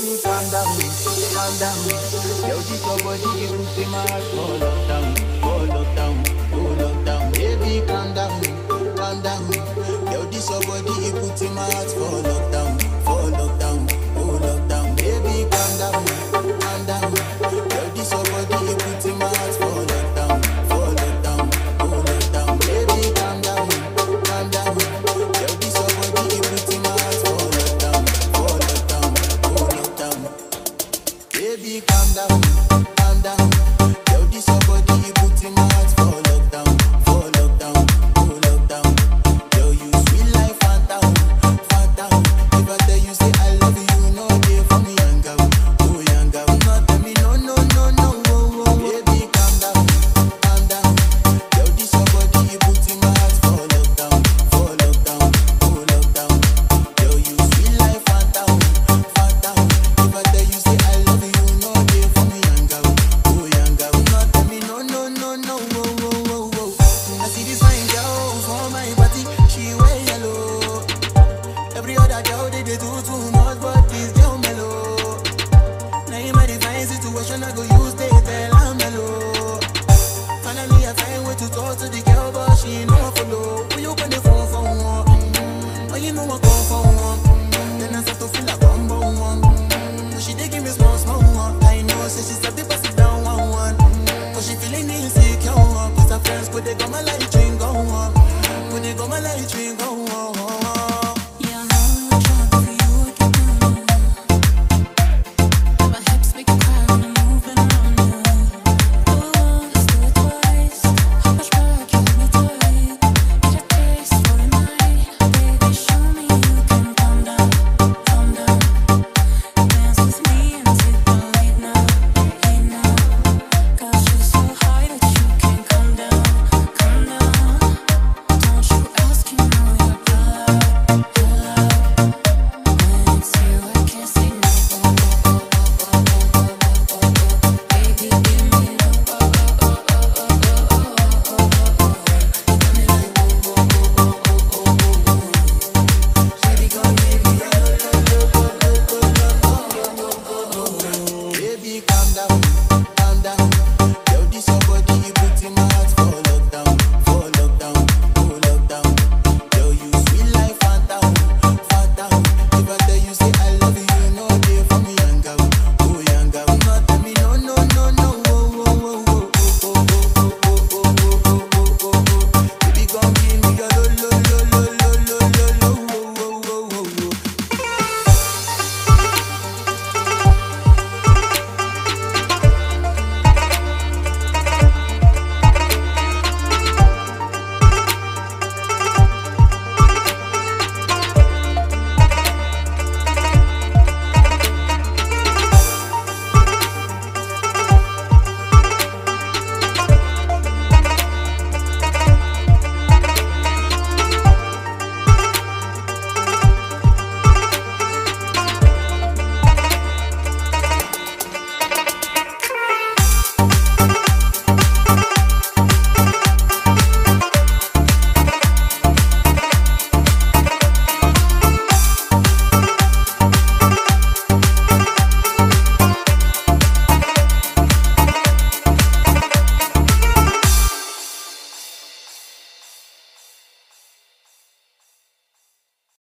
calm down, calm down. Yo, this your body, you put in my heart for lockdown, for lockdown, for lockdown. Baby, calm down, calm down. Yo, this your body, you put in my heart for lockdown, for lockdown, for lockdown. Baby, calm down, calm down. Yo, this your body, you put in my heart for lockdown, for lockdown, for lockdown. Baby, calm down, calm down. Yo, this your body, you put in my heart for lockdown, for lockdown, for lockdown. Baby, calm down.